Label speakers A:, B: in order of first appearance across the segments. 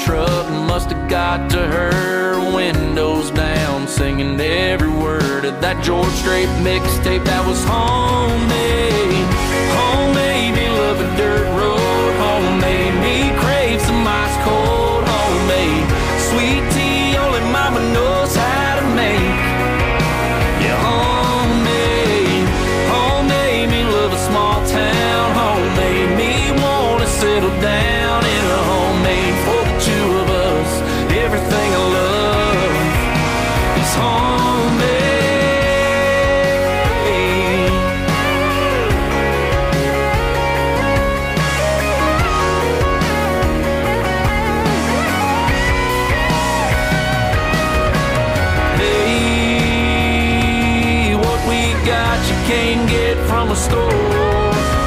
A: truck must have got to her, windows down, singing every word of that George Strait mixtape that was homemade. Homemade me love a dirt road, homemade me crave some ice cold, homemade sweet tea only mama knows how to make. Yeah, homemade, homemade me love a small town, homemade me wanna settle down in a homemade for the two of us. Everything I love is homemade. Hey, what we got you can't get from a store.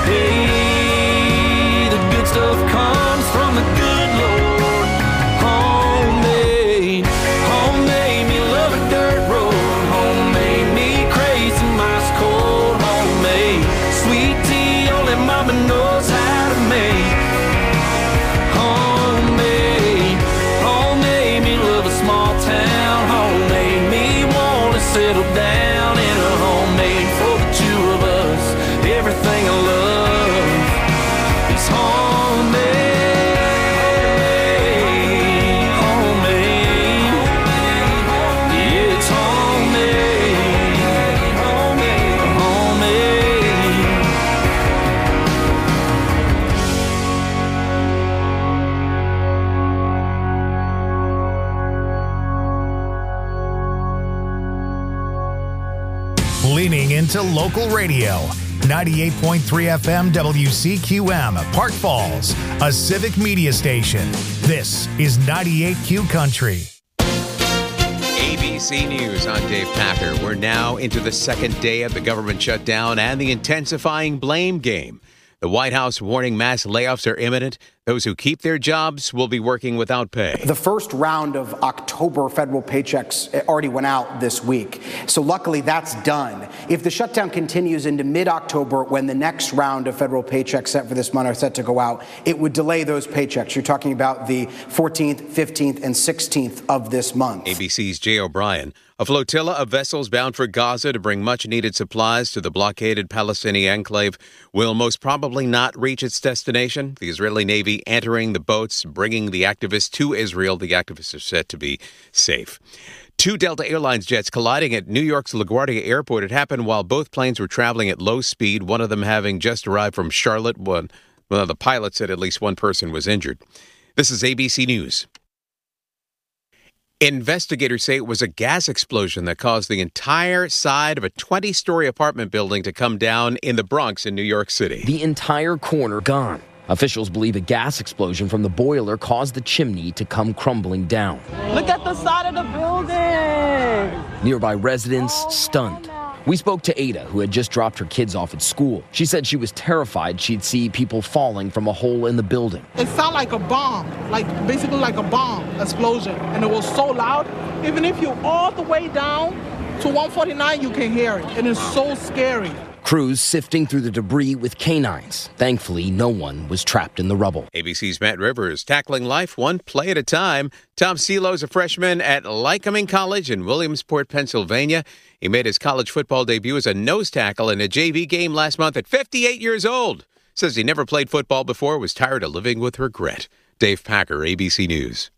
A: Hey, the good stuff comes from the good Lord. Homemade, homemade me love a dirt road. Homemade me crave some ice cold. Homemade sweet tea only mama knows how to make. Homemade, homemade me love a small town. Homemade me wanna settle down in a homemade for the two of us. Everything I love is homemade, homemade. Yeah, it's homemade, homemade, homemade.
B: Leaning into local radio. 98.3 FM WCQM, Park Falls, a civic media station. This is 98Q Country.
C: ABC News, I'm Dave Packer. We're now into the second day of the government shutdown and the intensifying blame game. The White House warning mass layoffs are imminent. Those who keep their jobs will be working without pay.
D: The first round of October federal paychecks already went out this week. So luckily that's done. If the shutdown continues into mid-October, when the next round of federal paychecks set for this month are set to go out, it would delay those paychecks. You're talking about the 14th, 15th, and 16th of this month.
C: ABC's Jay O'Brien. A flotilla of vessels bound for Gaza to bring much-needed supplies to the blockaded Palestinian enclave will most probably not reach its destination. The Israeli Navy entering the boats, bringing the activists to Israel. The activists are said to be safe. Two Delta Airlines jets colliding at New York's LaGuardia Airport. It happened while both planes were traveling at low speed, one of them having just arrived from Charlotte. One of the pilots said at least one person was injured. This is ABC News. Investigators say it was a gas explosion that caused the entire side of a 20-story apartment building to come down in the Bronx in New York City.
E: The entire corner gone. Officials believe a gas explosion from the boiler caused the chimney to come crumbling down.
F: Look at the side of the building.
E: Nearby residents stunned. We spoke to Ada, who had just dropped her kids off at school. She said she was terrified she'd see people falling from a hole in the building.
F: It sounded like a bomb, basically like a bomb explosion. And it was so loud, even if you're all the way down to 149, you can hear it. And it's so scary.
E: Crews sifting through the debris with canines. Thankfully, no one was trapped in the rubble.
C: ABC's Matt Rivers, tackling life one play at a time. Tom Celo is a freshman at Lycoming College in Williamsport, Pennsylvania. He made his college football debut as a nose tackle in a JV game last month at 58 years old. Says he never played football before, was tired of living with regret. Dave Packer, ABC News.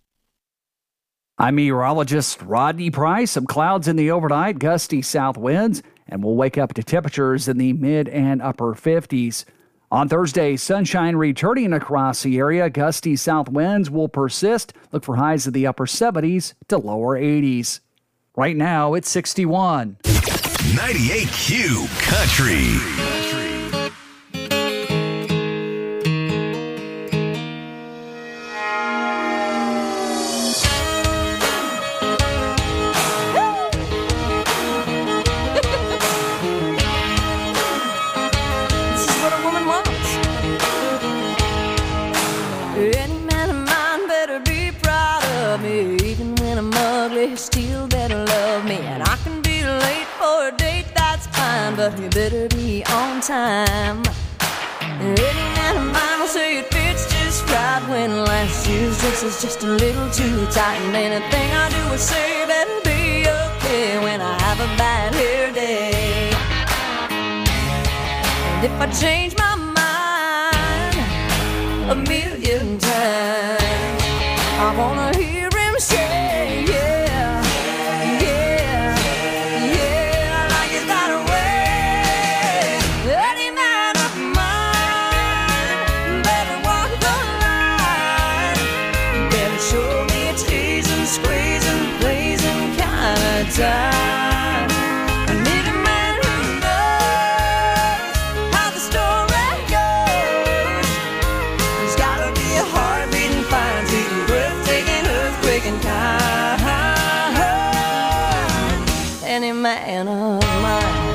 G: I'm meteorologist Rodney Price. Some clouds in the overnight, gusty south winds, and we'll wake up to temperatures in the mid and upper 50s. On Thursday, sunshine returning across the area. Gusty south winds will persist. Look for highs in the upper 70s to lower 80s. Right now, it's 61.
B: 98Q Country.
H: But you better be on time. Any man of mine will say it fits just right. when last year's dress is just a little too tight, and anything I do or say better be okay when I have a bad hair day. And if I change my mind a million times, I wanna hear him say, yeah, yeah, yeah, like it's that way. Any man of mine better walk the line, better show me a teasing, squeezing, pleasing kind of time. I need a man who knows how the story goes. There's gotta be a heart beating fine, sweet, breathtaking, earthquaking kind. Any man of mine.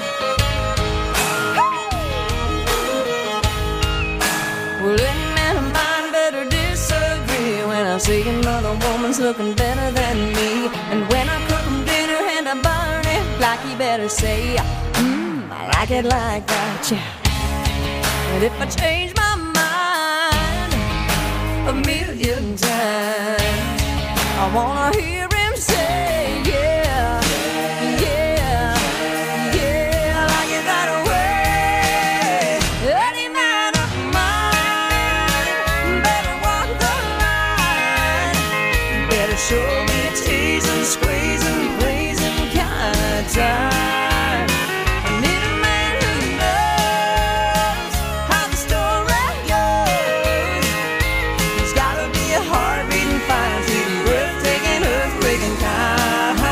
H: Well, any man of mine better disagree when I see another woman's looking better than me. And when I cook him dinner and I burn it, like he better say, I like it like that, yeah. And if I change my mind a million times, I wanna hear him say, yeah, yeah, yeah, like it that way. Any man of mine better walk the line, better show me a teasing, squeezing, pleasing kind of time. I need a man who knows how the story goes. There's gotta be a heart beating fine, sweet, breathtaking, earthquaking kind.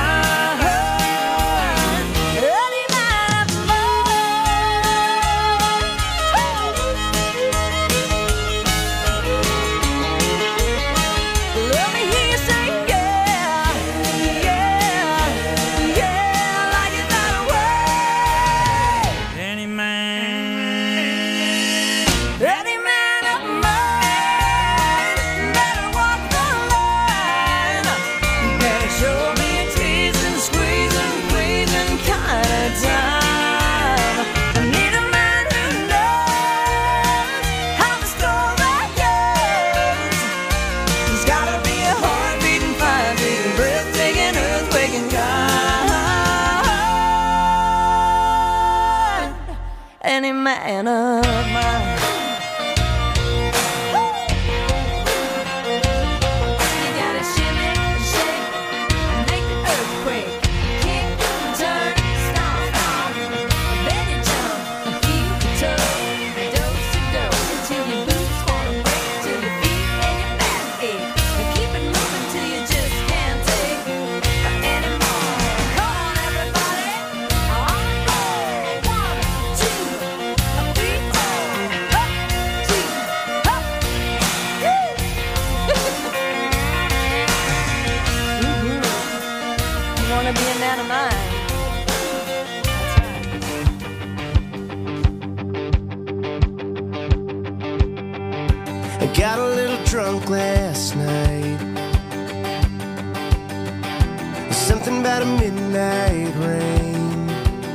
H: Any man of mine. Let me hear you say, yeah, yeah, yeah, like it that way. Any man of mine better walk the line, better show me a teasing, squeezing, pleasing kind of time. I need a man who knows how the story goes. There's gotta be a heart beating fine, beating, breathtaking, earthquaking kind. Any man of mine. You gotta shimmy, shake, and make the earthquake. Kick, turn, stomp, stomp. Then you jump and feel the toe. Dose to dose until your boots wanna break, till your feet and your back ache. And keep it moving till you just can't take anymore. Come on, everybody. On the floor. 1, 2, 3, 4. Up, 2, up. You wanna be a man of mine? That's right.
I: I got a little drunk last night. Something about a midnight rain.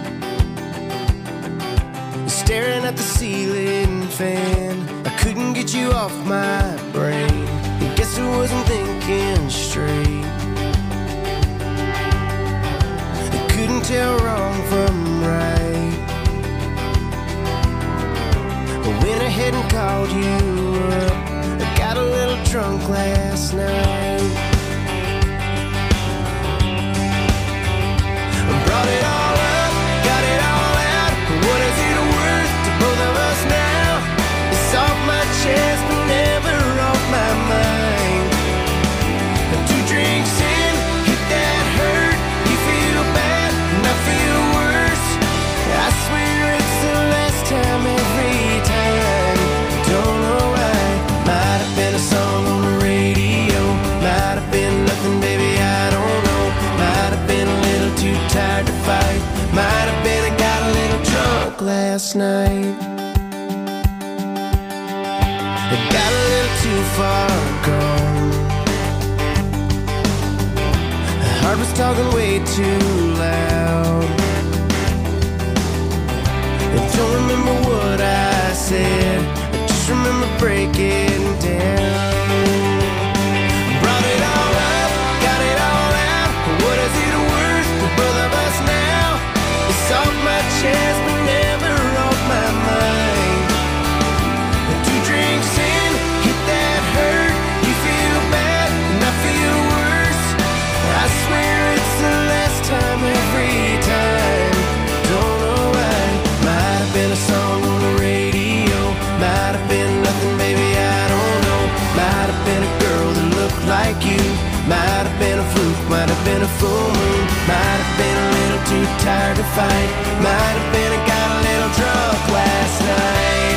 I: Staring at the ceiling fan, I couldn't get you off my brain. I guess I wasn't thinking straight. I couldn't tell wrong from right. I went ahead and called you up. I got a little drunk last night. I brought it all up, got it all out. What is it worth to both of us now? It's off my chest, but never off my mind. 2 drinks in, hit that hurt. You feel bad, and I feel worse. I swear it's the last time every time. Don't know why. Might have been a song on the radio. Might have been nothing, baby, I don't know. Might have been a little too tired to fight. Might have been I got a little drunk last night. I got a little too far gone. My heart was talking way too loud. I don't remember what I said. I just remember breaking down. Brought it all up, got it all out. What is it worth to both of us now? It's off my chest, but never off my mind. The 2 drinks in, hit that hurt. You feel bad, and I feel worse. I swear it's the last time every time. Don't know why. Might have been a song on the radio. Might have been nothing, baby, I don't know. Might have been a girl that looked like you. Might have been a fluke, might have been a full moon. Might have been a little too tired to fight. Might have been I got a little drunk last night.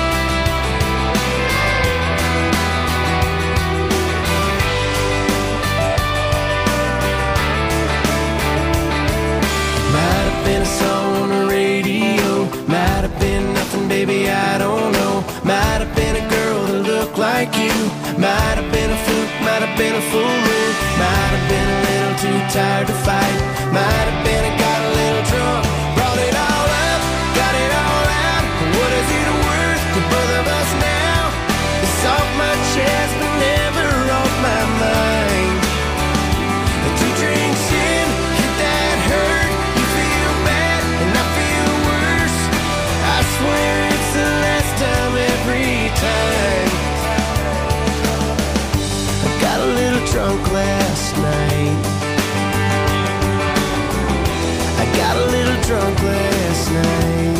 I: Might have been a song on the radio. Might have been nothing, baby, I don't know. Might have been a girl that looked like you. Might have been a fluke, might have been a full moon. Might have been a little too tired to fight. Might have been I got a little drunk. Brought it all up, got it all out. What is it worth to both of us now? It's off my chest, but never off my mind. The 2 drinks in, hit that hurt. You feel bad, and I feel worse. I swear it's the last time every time. I got a little drunk last night. I got a little drunk last night.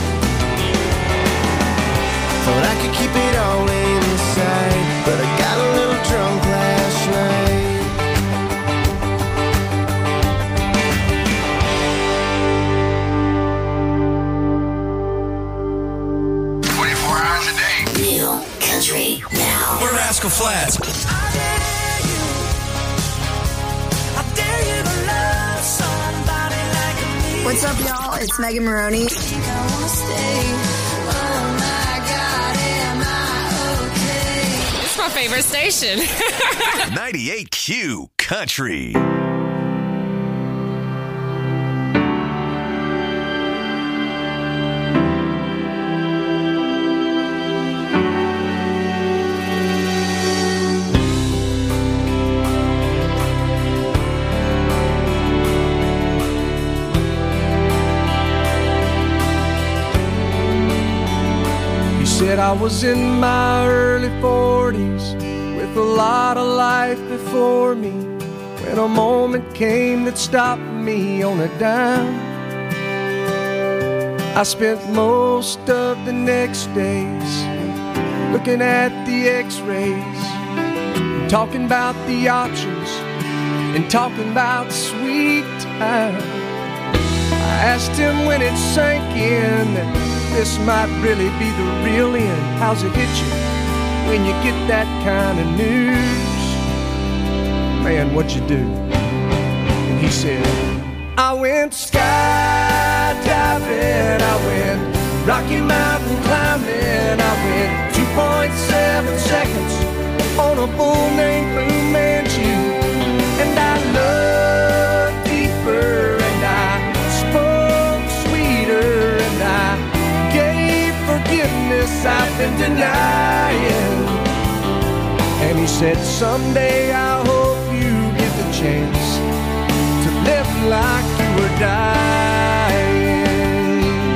I: Thought I could keep it all inside, but I got a little drunk last night.
J: New country now.
K: We're Rascal Flatts.
L: What's up, y'all? It's Megan Maroney.
H: It's my favorite station.
K: 98Q Country.
M: Said I was in my early 40s with a lot of life before me, when a moment came that stopped me on a dime. I spent most of the next days looking at the x-rays, talking about the options and talking about sweet time. I asked him when it sank in that this might really be the real end. How's it hit you when you get that kind of news? Man, what'd you do? And he said, I went skydiving, I went Rocky Mountain climbing, I went 2.7 seconds on a bull named Blue Manchu. And I loved deeper, and I spoke sweeter, and I gave forgiveness I've been denying. And he said, someday I hope you get the chance to live like you were dying.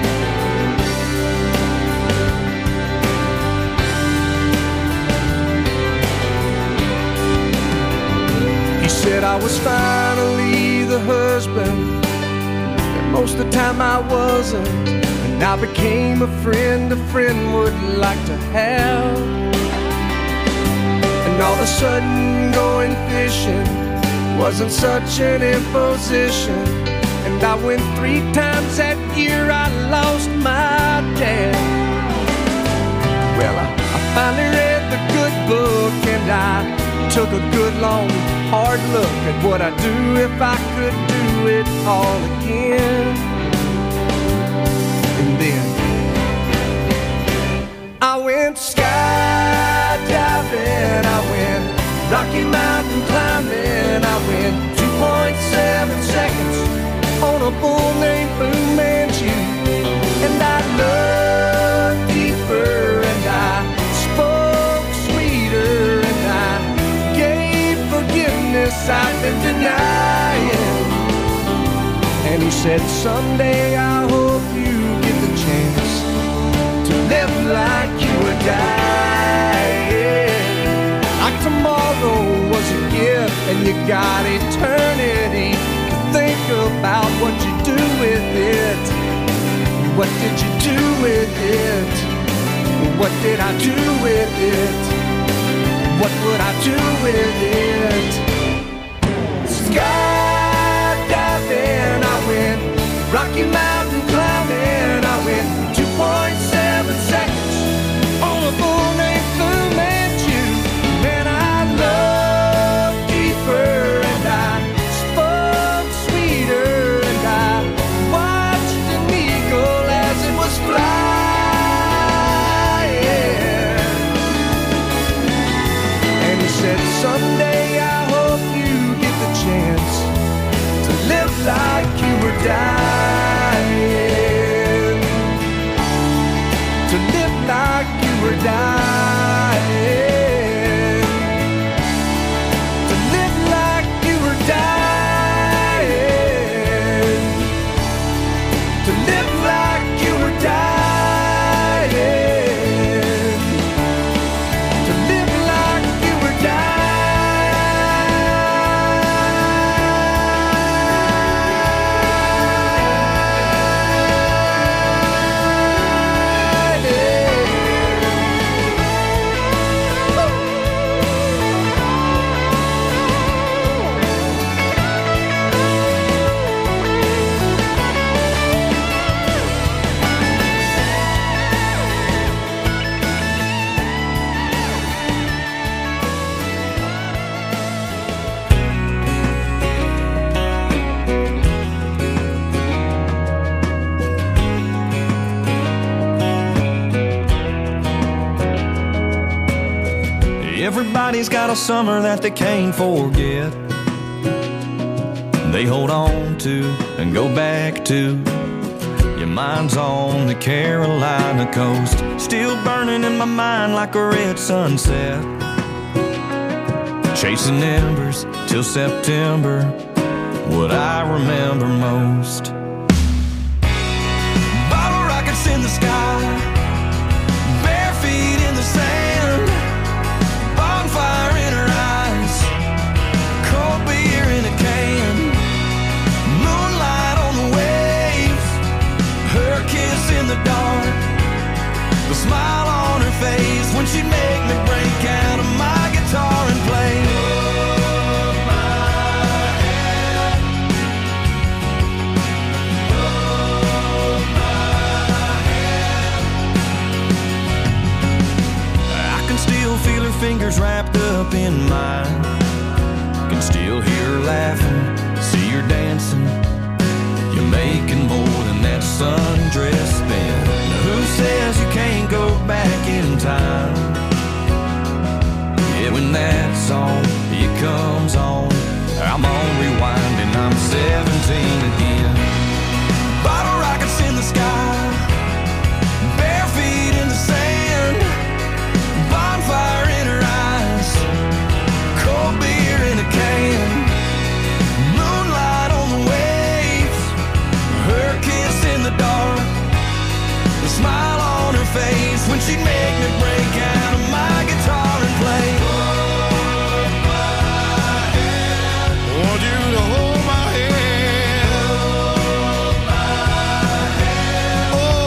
M: He said I was finally the husband, and most of the time I wasn't. And I became a friend would like to have. And all of a sudden going fishing wasn't such an imposition. And I went 3 times that year, I lost my dad. Well, I finally read the good book, and I took a good long hard look at what I'd do if I could do it all again. And then I went skydiving, I went Rocky Mountain climbing, I went 2.7 seconds on a bull named Blue Manchu. And I loved deeper, and I spoke this I've been denying. And he said, someday I hope you get the chance to live like you were dying. Like tomorrow was a gift and you got eternity to think about what you do with it. What did you do with it? What did I do with it? What would I do with it? Skydiving, I went Rocky Mountain climbing, I went 2.7 seconds on a bull named Fu Manchu. Man, I loved deeper and I spoke sweeter and I watched an eagle as it was flying. And he said, someday I hope you get the chance to live like you were dying. To live like you were dying. To live like you were dying. To live like you were dying. To live like you were
N: Everybody's got a summer that they can't forget. They hold on to and go back to. Your mind's on the Carolina coast, still burning in my mind like a red sunset. Chasing embers till September, what I remember most. Bottle rockets in the sky, bare feet in the sand, bonfire in her eyes, cold beer in a can, moonlight on the waves, her kiss in the dark, the smile on her face when she'd make me break out of my guitar and play. Hold my hand, hold my hand. I can still feel her fingers wrapped up in mine, can still hear her laughing, see her dancing. You're making more than that sundress spin. Now who says you can't go back in time? Yeah, when that song, it comes on, I'm on rewind and I'm 17 again. Bottle rockets in the sky, bare feet in the sand, bonfire in her eyes, cold beer in a can, moonlight on the waves, her kiss in the dark, the smile on her face when she'd make me break out of my guitar and play. Hold my hand, want you to hold my hand, hold my hand.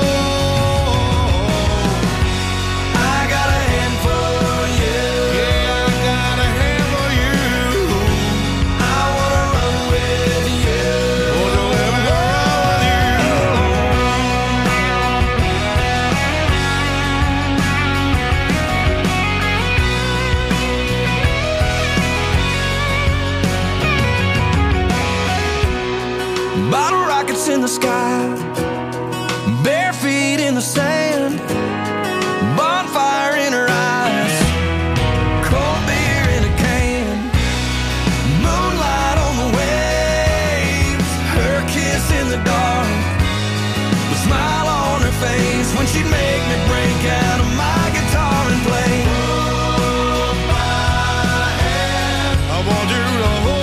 N: Oh, I got a hand for you. Yeah, I got a hand for you. I wanna run with you. Wanna let me run with you. Bottle rockets in the sky, bare feet in the sand, bonfire in her eyes, cold beer in a can, moonlight on the waves, her kiss in the dark, the smile on her face when she'd make me break out of my guitar and play. Hold my hand, I want you to hold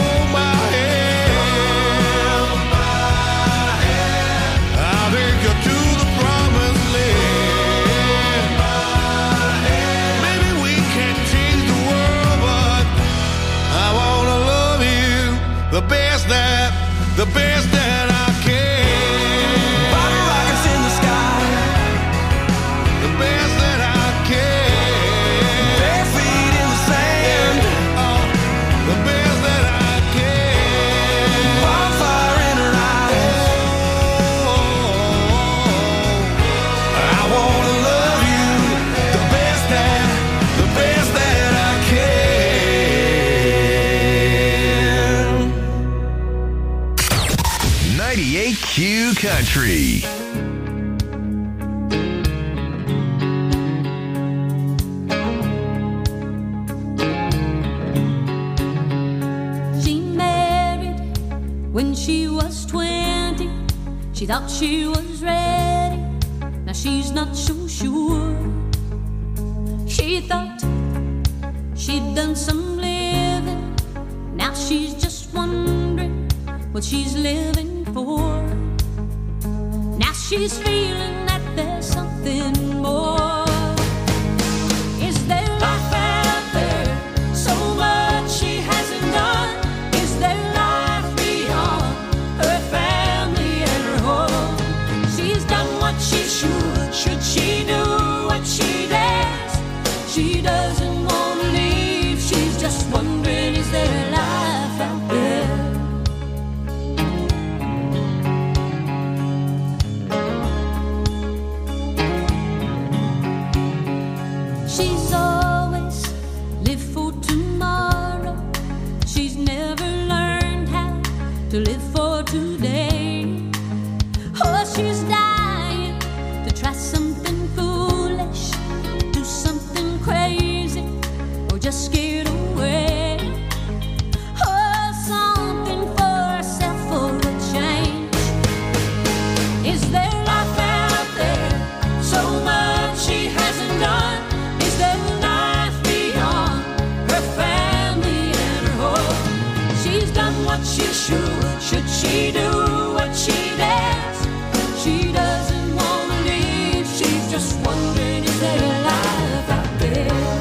K: 98Q Country.
O: She married when she was 20. She thought she was ready. Now she's not so sure. She thought she'd done some living. Now she's just wondering what she's living for. Now she's feeling that there's something more. Is there life out there? So much she hasn't done. Is there life beyond her family and her home? She's done what she should. Should she do what she does? She doesn't want to leave. She's just wondering, is there life out there? She's always lived for tomorrow. She's never learned how to live for today. Oh, she's dying to try something foolish, do something crazy, or just scared away. Oh, something for herself for a change. Is there life out there? So much she hasn't done. Is there life beyond her family and her home? She's done what she should. Should she do what she does? She doesn't want to leave. She's just wondering, is there life out there?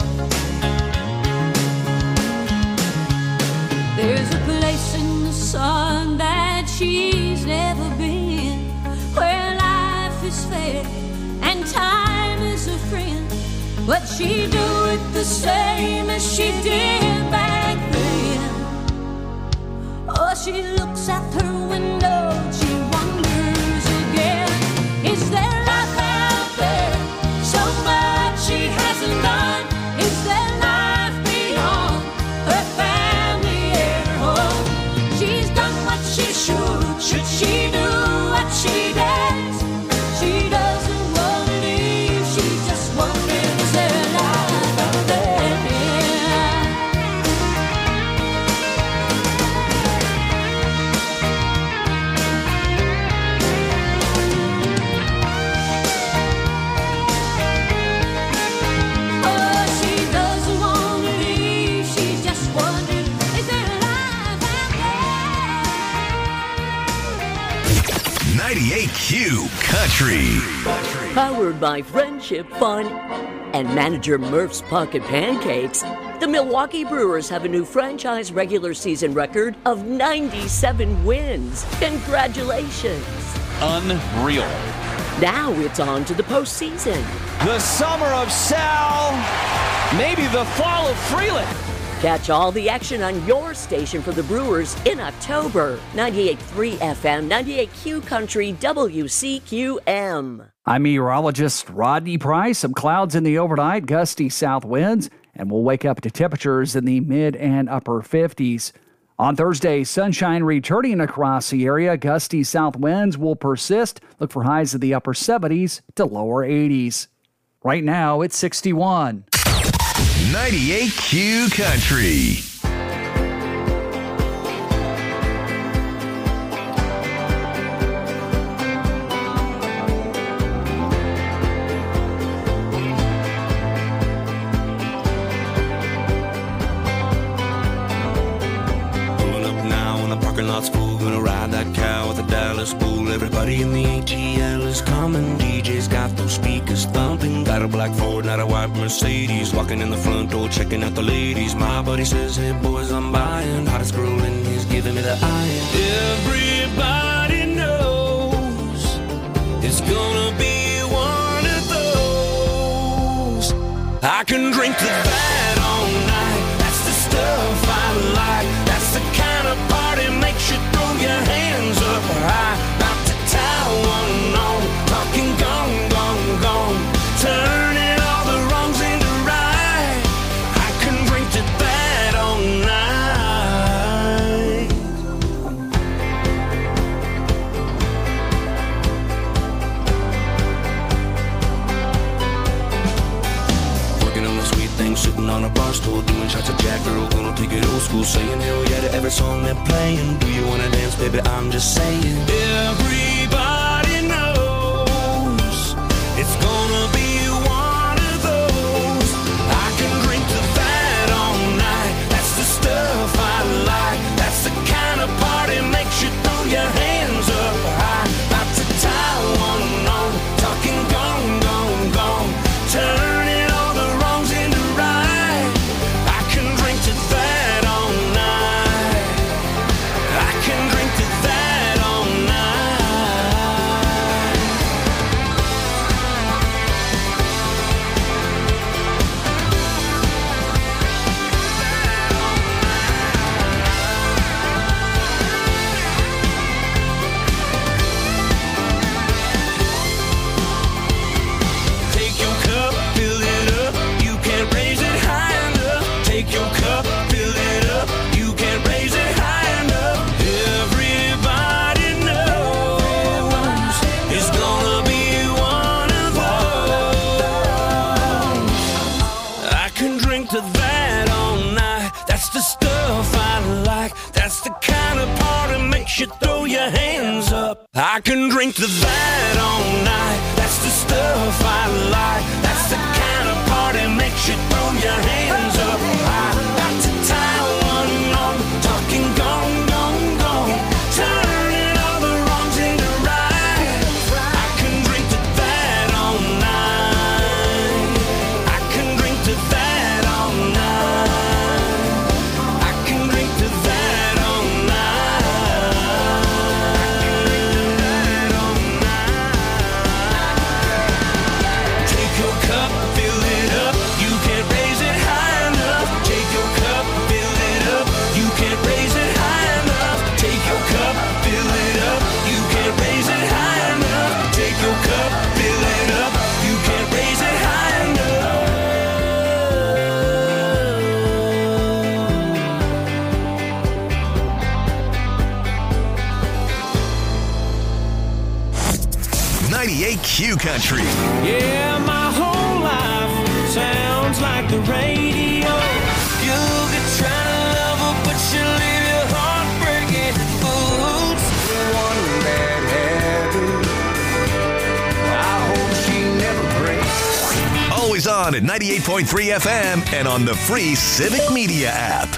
O: There's a place in the sun that she's never been, where life is fair and time is a friend. But she do it the same as she did back then. Oh, she looks out her window, she wonders again. Is there life out there? So much she hasn't done. Is there life beyond her family and her home? She's done what she should. Should she do what she does? She doesn't want to leave. She's just wondering, is there life out there? Oh, she doesn't want to leave. She's just wondering, is there life out there?
K: 98Q Country.
P: Powered by Friendship Fun and manager Murph's Pocket Pancakes, the Milwaukee Brewers have a new franchise regular season record of 97 wins. Congratulations.
Q: Unreal.
P: Now it's on to the postseason.
Q: The summer of Sal, maybe the fall of Freeland.
P: Catch all the action on your station for the Brewers in October. 98.3 FM, 98Q Country, WCQM.
G: I'm meteorologist Rodney Price. Some clouds in the overnight, gusty south winds, and we'll wake up to temperatures in the mid and upper 50s. On Thursday, sunshine returning across the area. Gusty south winds will persist. Look for highs in the upper 70s to lower 80s. Right now, it's 61.
K: 98Q Country.
R: Lot's full, gonna ride that cow with a Dallas bull. Everybody in the ATL is coming. DJ's got those speakers thumping. Got a black Ford, not a white Mercedes. Walking in the front door, checking out the ladies. My buddy says, hey boys, I'm buying. Hottest girl in he's giving me the eye. Everybody knows it's gonna be one of those. I can drink to that all night. That's the stuff I like. That's the kind of party makes you throw your hands up high. About to tie one on, talking gone, gone, gone. Turning all the wrongs into right. I can drink to that all night. favorite song they're playing. Do you wanna dance, baby? I'm just saying. Everybody knows it's gonna be one of those. I can drink to that all night. That's the stuff I like. That's the kind of party makes you throw your hands up high. About to tie one on, talking gone, gone, gone. Turning all the wrongs into right. I can drink to that all night. I can drink to that all Take your cup, fill it up. You can't raise it high enough. Take your cup, fill it up. You can't raise it high enough. Everybody knows it's gonna be one of those. I can drink to that all night. That's the stuff I like. That's the kind of party makes you throw your hands up. I can drink to that all night. That's the stuff I like. That's the kind of party makes you throw your hands up. I'm about to tie one on, talking gone, gone, gone. Turning all the wrongs into right. I can drink to that all night. I can drink to that all night. I can drink to that all night. Take your cup, fill it up. You can't raise it high enough. Take your cup, fill it up. You can't raise it high enough. Take your cup, fill it up. You can't raise it high enough. Take your cup, fill it up. You can't raise it high enough.
K: 98 Q Country.
M: Yeah, my whole life sounds like the radio. You could try to love her, but she'll leave your heart breaking. Oops, one bad habit. I hope she never breaks.
K: Always on at 98.3 FM and on the free Civic Media app.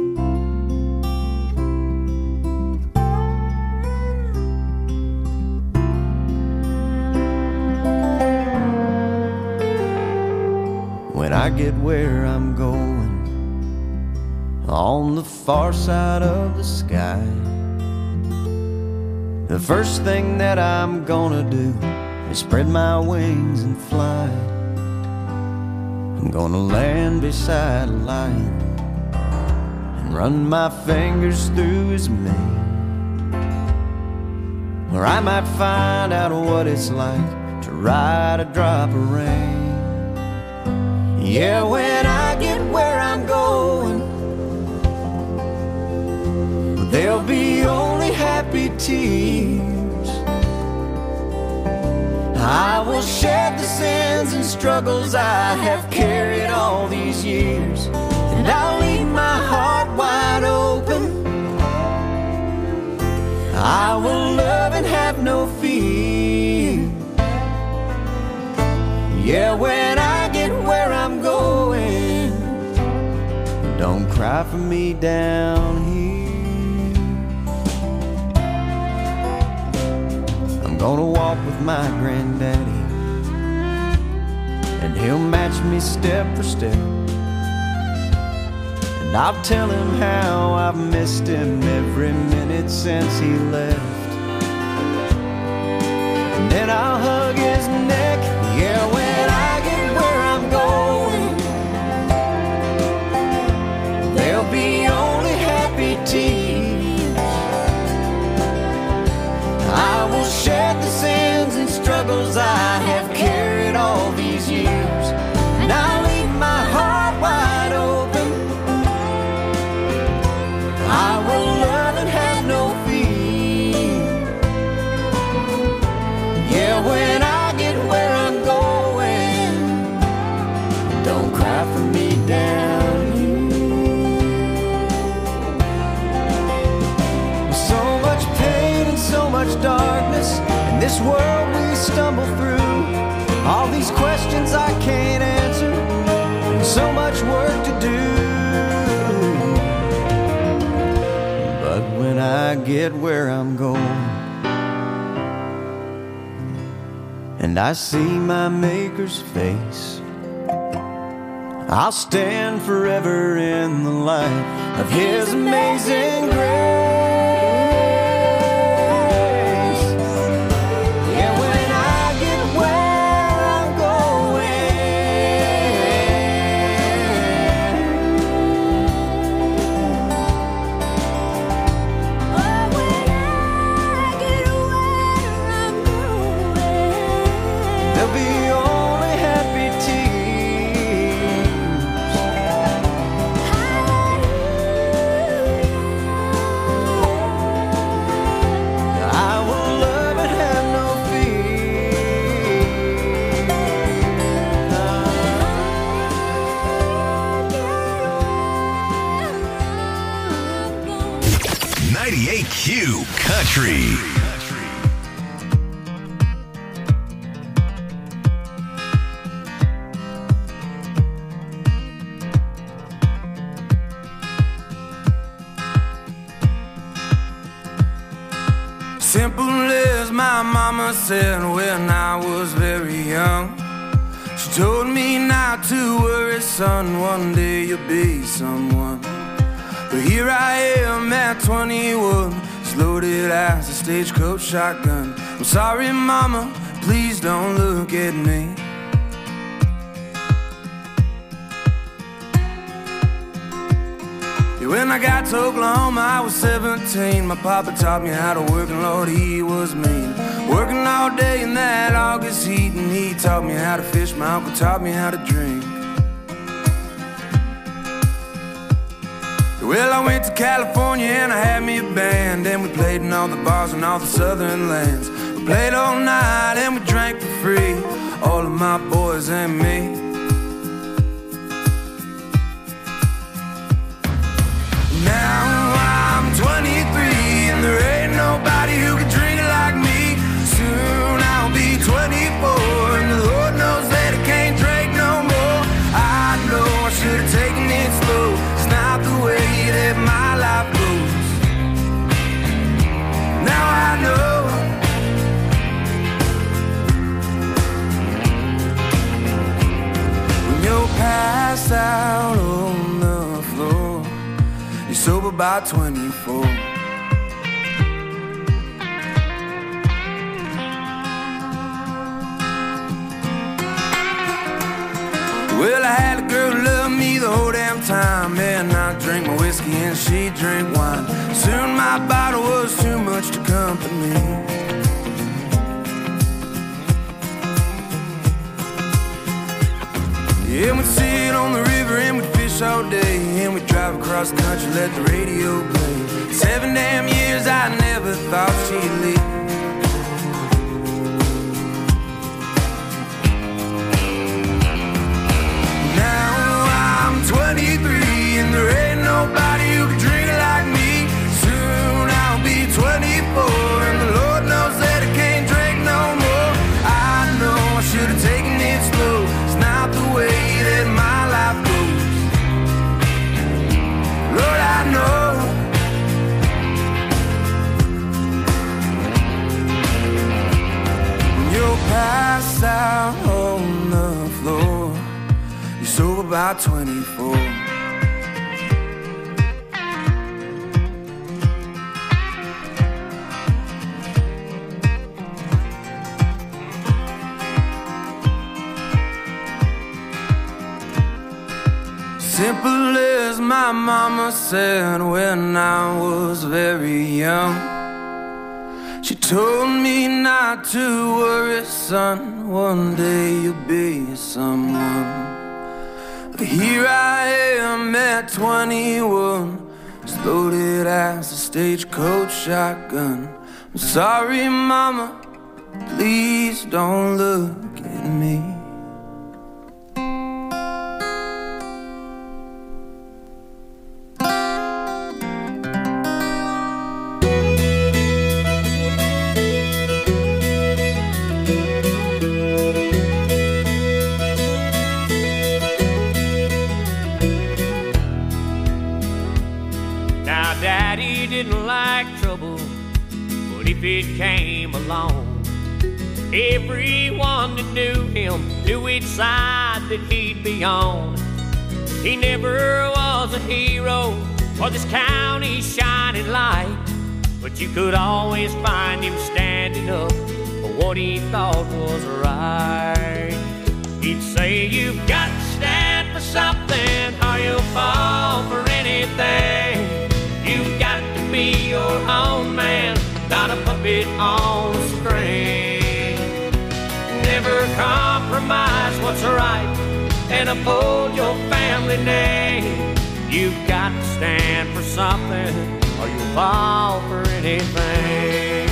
M: When I get where I'm going, on the far side of the sky, the first thing that I'm gonna do is spread my wings and fly. I'm gonna land beside a lion and run my fingers through his mane, or I might find out what it's like to ride a drop of rain. Yeah, when I get where I'm going, there'll be only happy tears. I will shed the sins and struggles I have carried all these years, and I'll leave my heart wide open. I will love and have no fear. Yeah, when I get where I'm going, don't cry for me down here. I'm gonna walk with my granddaddy, and he'll match me step for step, and I'll tell him how I've missed him every minute since he left. And then I'll hug his neck. Yeah, when I get where I'm going, there'll be only happy tears. I will shed the sins and struggles I have carried all these years, and I'll leave my heart wide open. I will love and have no fear. Yeah, when I get where I'm going, much darkness in this world we stumble through. All these questions I can't answer, and so much work to do. But when I get where I'm going, and I see my Maker's face, I'll stand forever in the light of His amazing grace. Yeah, when I get where I'm going, there'll be only happy tears. I will love and have no
K: fear. 98Q Country.
N: Simple as my mama said when I was very young. She told me not to worry, son, one day you'll be someone. But here I am at 21, as loaded as a stagecoach shotgun. I'm sorry, mama, please don't look at me. When I got to Oklahoma, I was 17. My papa taught me how to work, and Lord, he was mean. Working all day in that August heat, and he taught me how to fish. My uncle taught me how to drink. Well, I went to California and I had me a band, and we played in all the bars in all the southern lands. We played all night and we drank for free, all of my boys and me. Now I'm 23 and there ain't nobody who can drink it like me. Soon I'll be 24 and the Lord knows that I can't drink no more. I know I should have taken it slow. It's not the way that my life goes. Now I know. When you're passed out on the floor, you're sober by 24. Well, I had a girl who loved me the whole damn time, and I drank my whiskey and she drank wine. Soon my bottle was too much to company. Yeah, we'd sit on the river and we'd fish all day, and we'd drive across the country, let the radio play. 7 damn years I never thought she'd leave. Now I'm 23 and there ain't nobody who can drink it like me. Soon I'll be 24 and the Lord knows that I can't drink no more. I know I should have taken it slow. It's not the way that my life goes. Lord, I know. When you're passed out on the floor, you're sober by 24. Simple as my mama said when I was very young. She told me not to worry, son, one day you'll be someone. But here I am at 21, as loaded as a stagecoach shotgun. I'm sorry, mama, please don't look at me.
S: like trouble, but if it came along, everyone that knew him knew which side that he'd be on. He never was a hero or this county's shining light, but you could always find him standing up for what he thought was right. He'd say, you've got to stand for something or you'll fall for anything. You've got to be your own man, not a puppet on a string. Never compromise what's right and uphold your family name. You've got to stand for something or you'll fall for anything.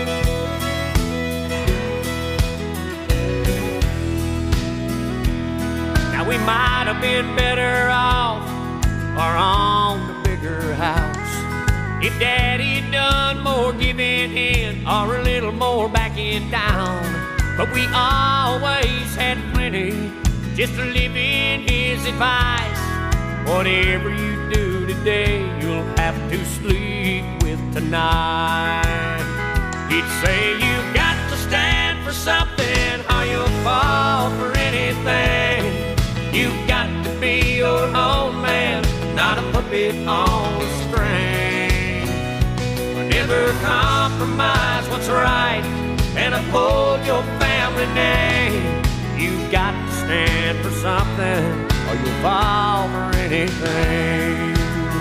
S: Now we might have been better off or on the bigger house if Daddy'd done more giving in or a little more backing down. But we always had plenty just to live in his advice. Whatever you do today, you'll have to sleep with tonight. He'd say, you've got to stand for something or you'll fall for anything. You've got to be your own man, not a puppet on a string. Never compromise what's right and uphold your family name. You've got to stand for something or you'll fall for anything.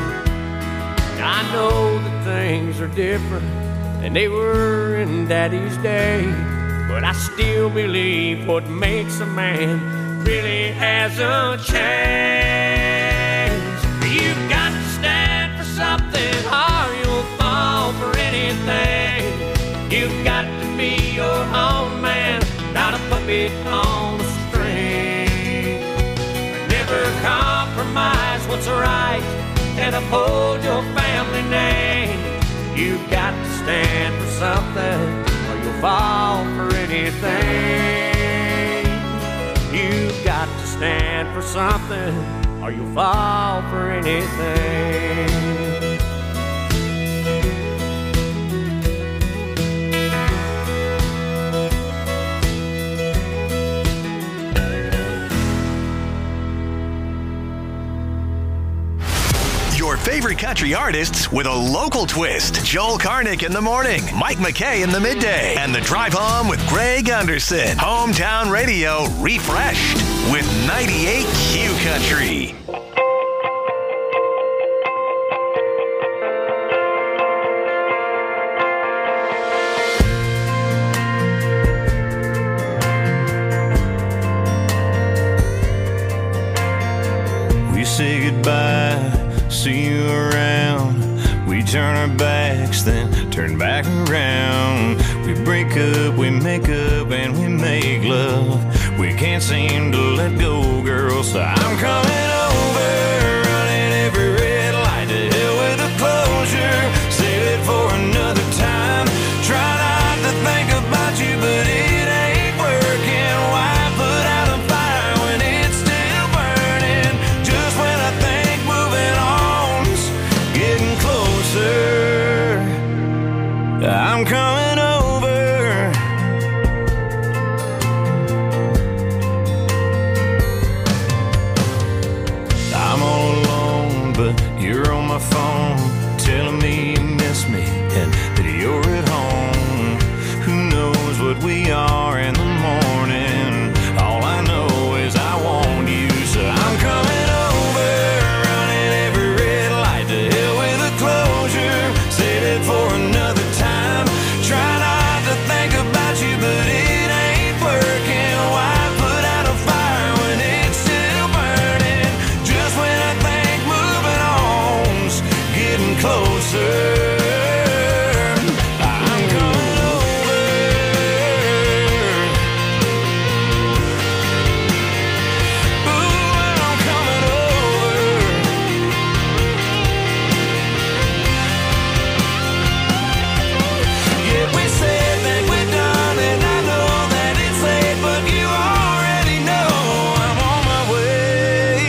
S: I know that things are different than they were in Daddy's day, but I still believe what makes a man really hasn't changed. You've got to stand for something or you'll fall for anything. You've got to be your own man, not a puppet on a string. Never compromise what's right and uphold your family name. You've got to stand for something or you'll fall for anything. You've got to stand for something or you'll fall for anything.
K: Your favorite country artists with a local twist. Joel Karnick in the morning, Mike McKay in the midday, and the drive home with Greg Anderson. Hometown radio refreshed with 98 Q Country.
N: We say goodbye, see you around. We turn our backs, then turn back around. We break up, we make up, and we make love. We can't seem to let go, girl, so I'm coming over, running every red light. To hell with the closure, save it for another time. Try not to think about you, but it ain't working. Why put out a fire when it's still burning? Just when I think moving on's getting closer, I'm coming over. I'm all alone, but you're on my phone, telling me you miss me and that you're at home. Who knows what we are in the morning? All I know is I want you, so I'm coming over, running every red light. To hell with the closure, save it for another time. Try not to think about you, but it ain't working. Why put out a fire when it's still burning? Just when I think moving on's getting closer, I'm coming over. Ooh, I'm coming over. Yeah, we said that we're done, and I know that it's late, but you already know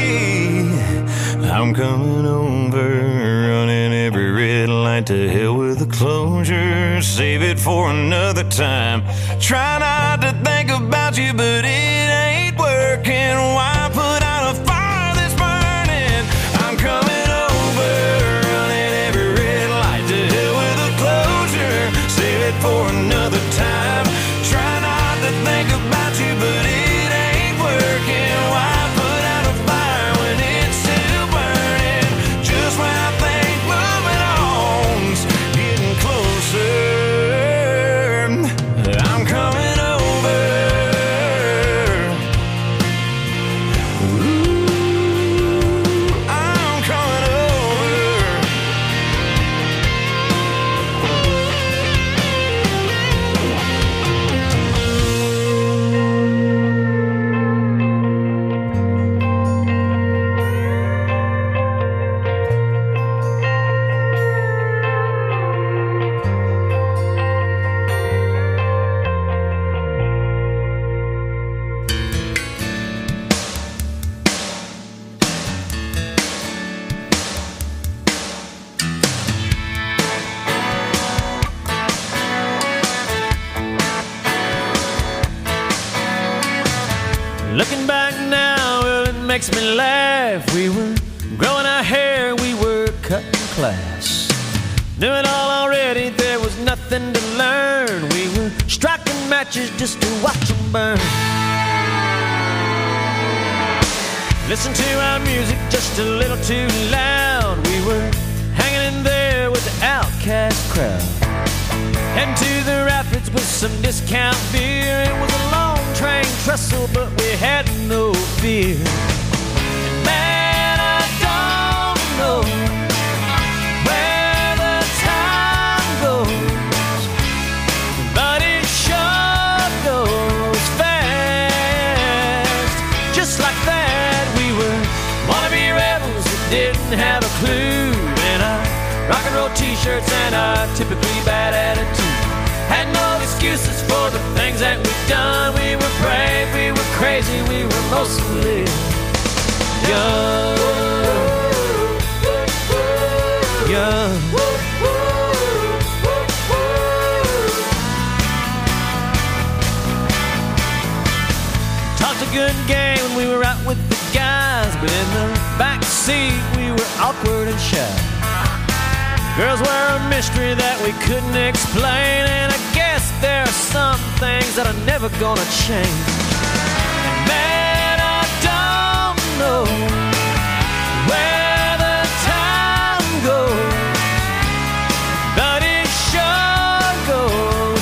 N: I'm on my way. I'm coming over, running every red light. To hell with with a closure, save it for another time. Try not to think about you, but it ain't working. Why put out a fire that's burning? I'm coming over, running every red light. To hell with a closure, save it for another time. Try not to think about you, but it ain't working. Why put out a fire when it's still burning? Just when I think moving on's getting closer, I'm coming over. Ooh, I'm coming over.
S: Looking back now, well, it makes me laugh. We were growing our hair, we were cutting class. Knew it all already, there was nothing to learn. We were striking matches just to watch them burn. Listen to our music just a little too loud. We were hanging in there with the outcast crowd. Heading to the rapids with some discount beer. It was a long train trestle, but we had no fear. And man, I don't know where the time goes, but it sure goes fast. Just like that, we were wannabe rebels that didn't have a clue. And our rock and roll t-shirts and our typically bad attitude had no excuses for the things that we've done. We were brave, we were crazy, we were mostly young. Young. Talked a good game when we were out with the guys, but in the back seat we were awkward and shy. Girls were a mystery that we couldn't explain, and I guess there are some things that are never gonna change. And man, I don't know where the time goes, but it sure goes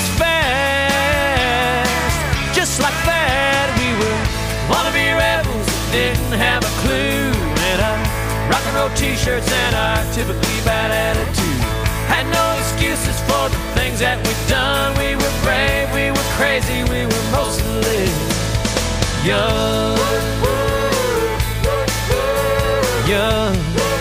S: fast. Just like that, we were wannabe rebels that didn't have a clue. And our rock and roll t-shirts and our typically bad attitude had no excuses for the things that we've done. We were brave, we were crazy, we were mostly young. Young.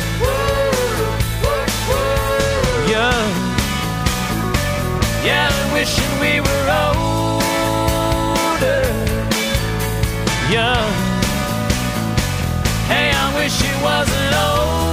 S: Young. Yeah, I'm wishing we were older. Young. Hey, I wish it wasn't over.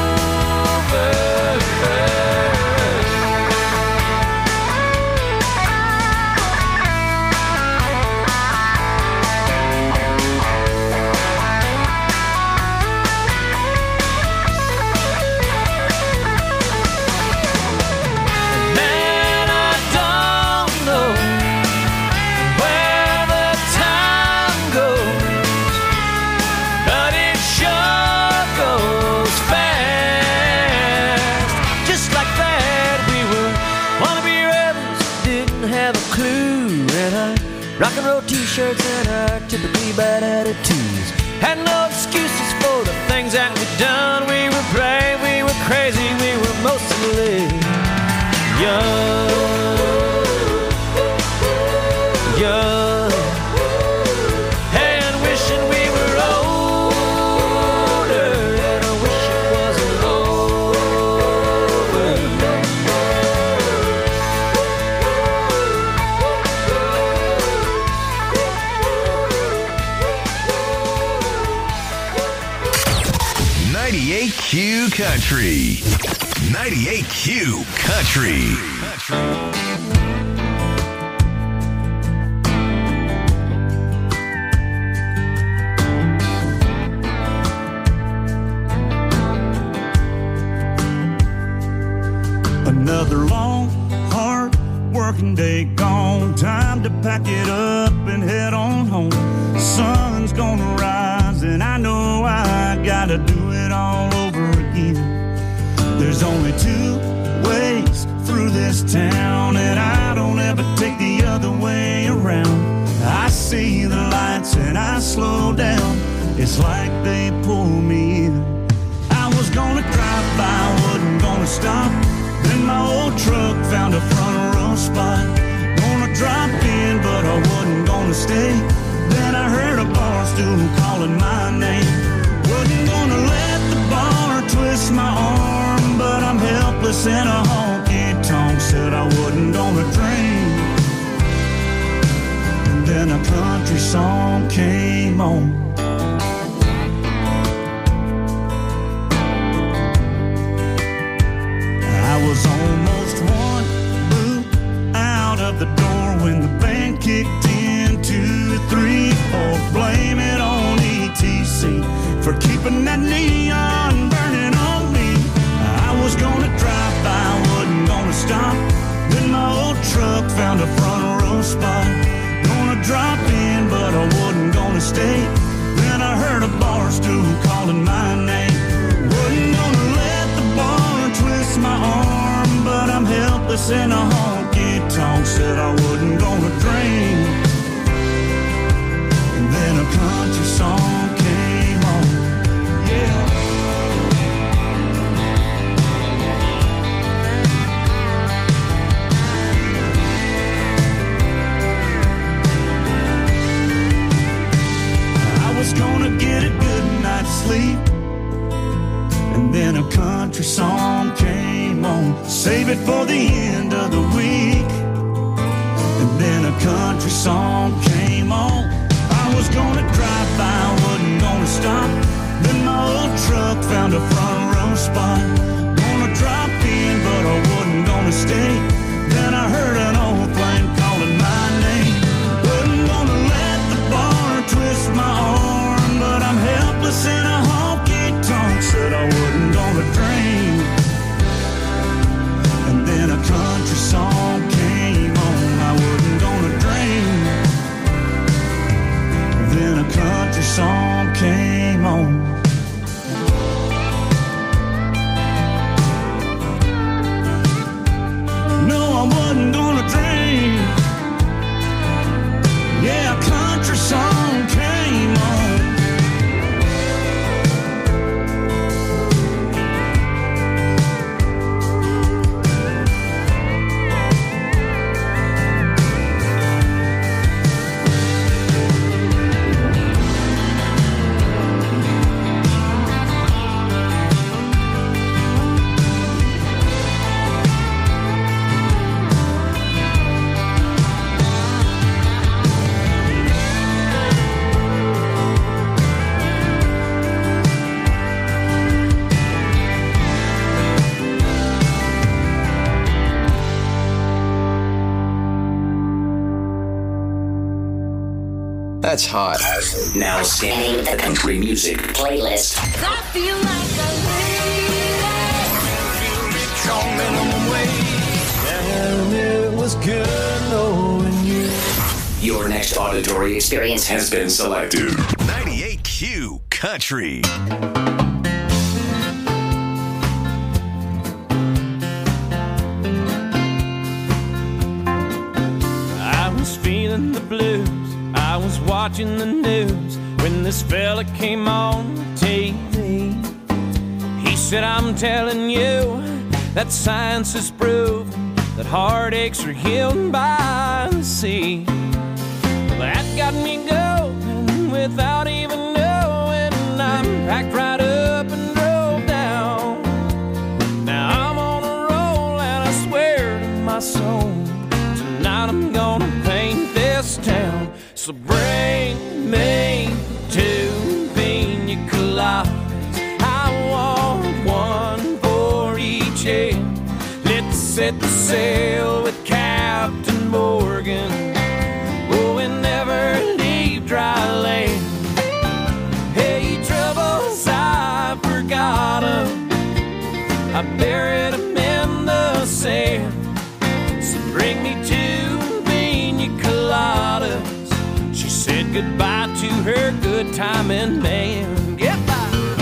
S: Rock and roll t-shirts and our typically bad attitudes had no excuses for the things that we've done. We were brave, we were crazy, we were mostly young. Young. Hey, and wishing we were older, and I wish it wasn't over.
K: 98Q Country. 98Q Country.
T: Another long, hard working day gone. Time to pack it up and head on home. Sun's gonna rise and I know I gotta do it all over again. There's only two ways through this town, and I don't ever take the other way around. I see the lights and I slow down. It's like they pull me in. I was gonna drive by, wasn't gonna stop. Then my old truck found a front row spot. Gonna drop in, but I wasn't gonna stay. Then I heard a bar stool calling my name. Wasn't gonna let the bar twist my arm, but I'm helpless in a honky-tonk. Said I wasn't gonna drink. And then a country song came on. I was almost one boot out of the door when the band kicked in. 2, 3, 4, blame it on ETC for keeping that neon burning on me. I was gonna drive by, wasn't gonna stop. Then my old truck found a front row spot. Gonna drop in, but I wasn't gonna stay. Then I heard a bar stool calling my name. Wasn't gonna let the bar twist my arm, but I'm helpless in a honky-tonk. Said I wasn't gonna drink. And then a country song came on. Yeah. I was gonna get a good night's sleep, and then a country song came on. Save it for the end of the week. And then a country song came on. I was gonna drive by, wasn't gonna stop. Then my old truck found a front row spot. Gonna drop in, but I wasn't gonna stay. Then I heard an old flame calling my name. Wasn't gonna let the bar twist my arm, but I'm helpless in a honky-tonk. Said I wasn't gonna drink. And then a country song came on. I wasn't gonna drink. Then a country song came on. No, I wasn't gonna drink. Yeah, a country song came on.
J: That's hot. Now scanning the country music playlist.
O: I feel like a
N: And it was good knowing you.
J: Your next auditory experience has been selected.
K: 98Q Country.
S: I was feeling the blues. I was watching the news when this fella came on TV. He said, I'm telling you that science has proved that heartaches are healed by the sea. Well, that got me going without even knowing. I'm packed right up and drove down. Now I'm on a roll and I swear to my soul, tonight I'm gonna paint this town. So bring me 2 pina coladas. I want one for each head.
A: set the sail with Captain Morgan. Oh, and never leave dry land. Hey, troubles, I forgot 'em. I buried 'em in the sand. So bring me 2 pina coladas. She said goodbye to her good timing man. Get by.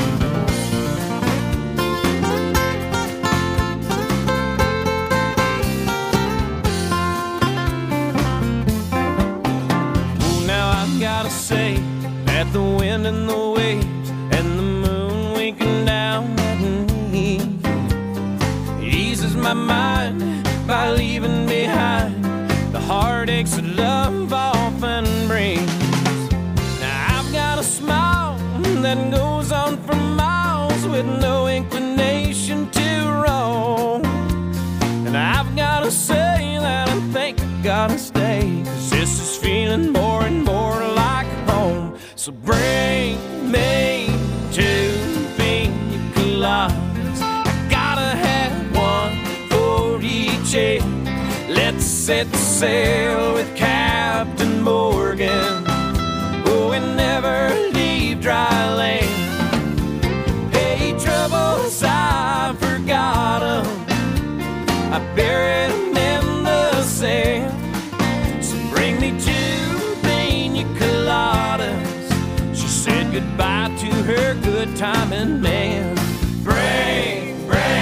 A: Gotta say that the wind and the waves and the moon winking down at me eases my mind by leaving behind the heartaches that love often brings. Now I've got a smile that goes on for miles with no inclination to roam, and I've gotta say that I think I gotta stay, 'cause this is feeling more and more like home. So bring me 2 pina coladas. I gotta have 1 for each head. Let's set sail with Captain Morgan. Oh, and never leave dry land. Hey, troubles, I forgot 'em. I buried 'em in the sand. So bring me 2 pina coladas. She said goodbye to her good timing man. Bring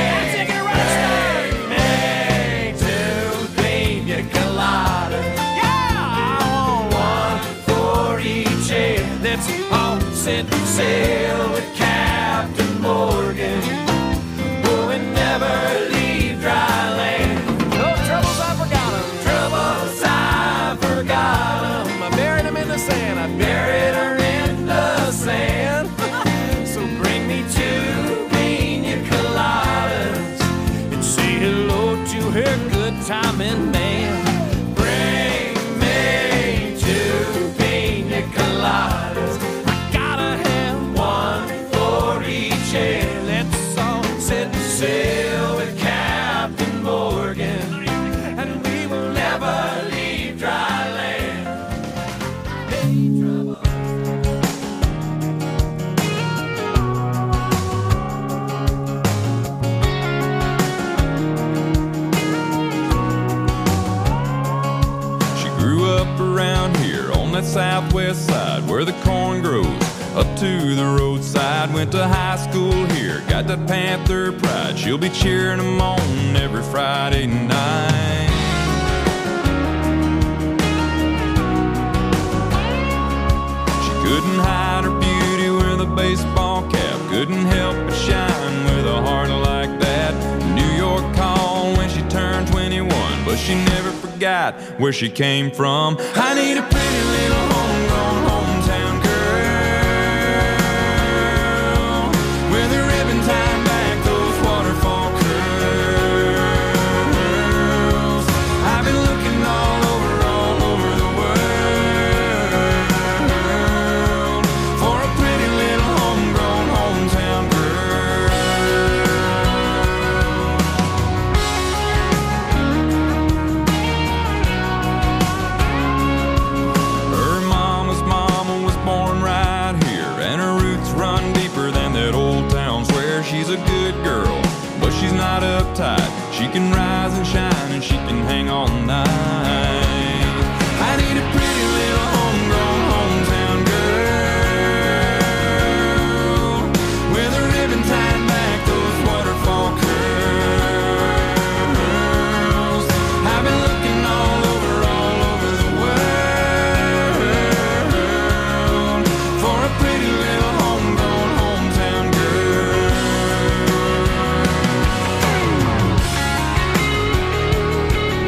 A: me 2 pina coladas. Yeah, I want 1 for each head. Let's all set sail with Captain Morgan. Oh, and never leave dry land. No troubles, I forgot 'em. Troubles, I forgot 'em. I buried 'em in the sand. I buried her in the sand. So bring me 2 pina coladas and say hello to her good timing man. Bring me 2 pina coladas. I gotta have 1 for each head. Let's all set sail with Captain Morgan, and we will never leave dry land. Hey, trouble.
N: She grew up around here on that southwest side where the corn grows up to the roadside. Went to high school here, got that Panther pride. She'll be cheering them on every Friday night. She couldn't hide her beauty with a baseball cap, couldn't help but shine with a heart like that. New York called when she turned 21, but she never forgot where she came from. I need a pretty little homegrown hometown girl with a ribbon tied back, those waterfall curls. I've been looking all over the world for a pretty little homegrown hometown girl. Her mama's mama was born right here, and her roots run deeper than that old town square. She's a good girl, but she's not uptight. She can rise and shine, and she can hang all night. I need a pretty little homegrown hometown girl with a ribbon tied back, those waterfall curls. I've been looking all over the world for a pretty little homegrown hometown girl.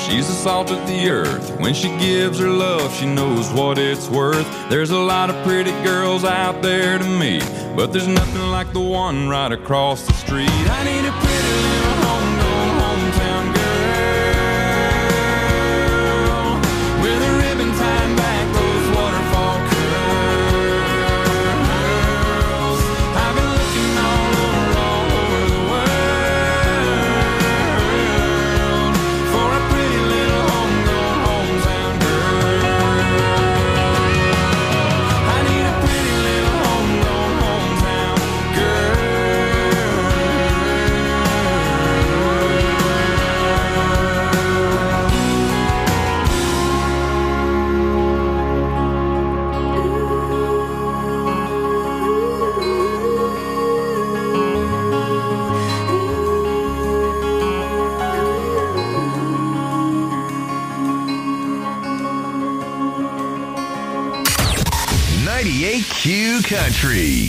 N: She's the salt of the earth. When she gives her love, she knows what it's worth. There's a lot of pretty girls out there to meet, but there's nothing like the one right across the street. I need a pretty little homegrown hometown girl with a ribbon tying back those waterfall curls. I've been looking all over the world for a pretty little homegrown hometown girl. I need a pretty little homegrown hometown girl.
K: 98Q Country.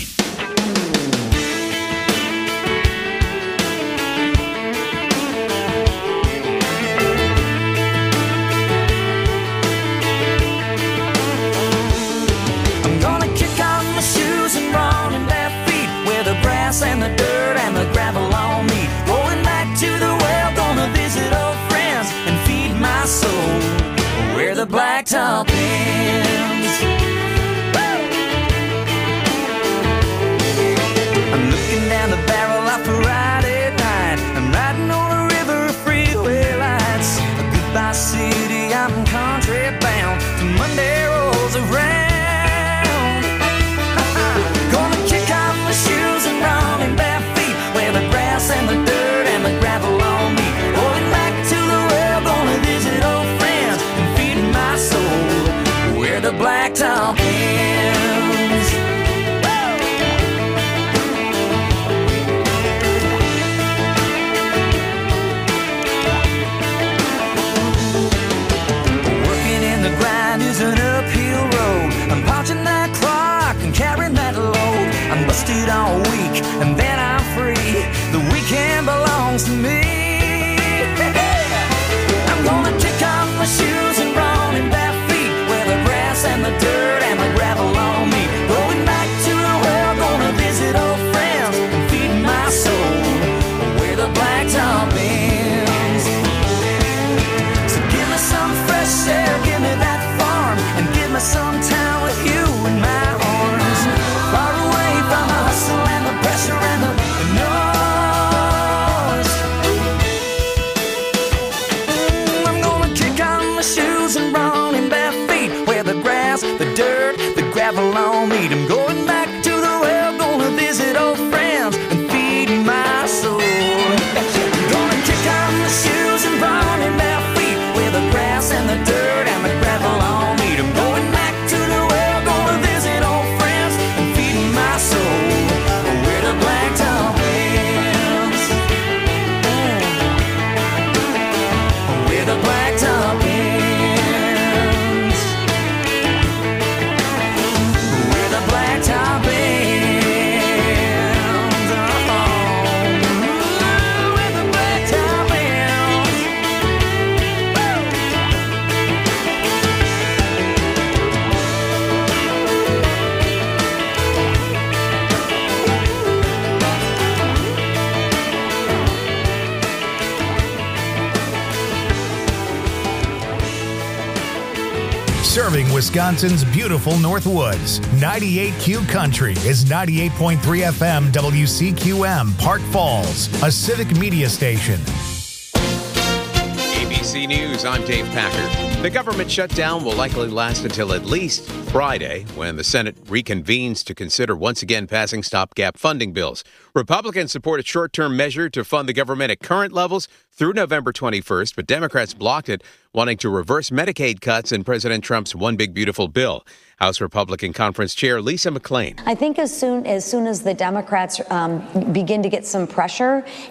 M: I'm gonna kick off my shoes and run in bare feet where the grass and the dirt and the gravel on me. Going back to the well, gonna visit old friends and feed my soul where the blacktop ends. I'm looking down the barrel of a Friday night. I'm riding on a river of freeway lights. Goodbye city, I'm country bound. Monday rolls around. Gonna kick off my shoes and run in bare feet where the grass and the dirt and the gravel on me. Going back to the well, gonna visit old friends and feed my soul where the blacktop ends. Working in the grind is an uphill road. I'm punching that clock and carrying that load. I'm busted all week and then I'm free. The weekend belongs to me. I'm gonna kick off my shoes and run in bare feet where the grass and the dirt and the gravel on me. Going back to the well, gonna visit old friends and feed my soul where the blacktop ends. So give me some fresh air, give me that farm, and give me some time with you in my arms. Far away from the hustle and the pressure and the noise. I'm gonna kick on my shoes and run in bare feet where the grass, the dirt, the gravel on me. I'm going back to the well, gonna visit old friends and feed my soul. I'm gonna kick on my shoes and run in bare feet where the grass and the dirt and the gravel on me. I'm going back to the well, gonna visit old friends and feed my soul where the blacktop ends. Where the blacktop ends. Where the blacktop ends. Oh, where the blacktop ends.
B: Serving Wisconsin's beautiful Northwoods, 98Q Country is 98.3 FM WCQM, Park Falls, a civic media station.
C: ABC News, I'm Dave Packer. The government shutdown will likely last until at least Friday, when the Senate reconvenes to consider once again passing stopgap funding bills. Republicans support a short-term measure to fund the government at current levels through November 21st, but Democrats blocked it, wanting to reverse Medicaid cuts in President Trump's One Big Beautiful Bill. House Republican Conference Chair Lisa McClain.
U: I think as soon as the Democrats begin to get some pressure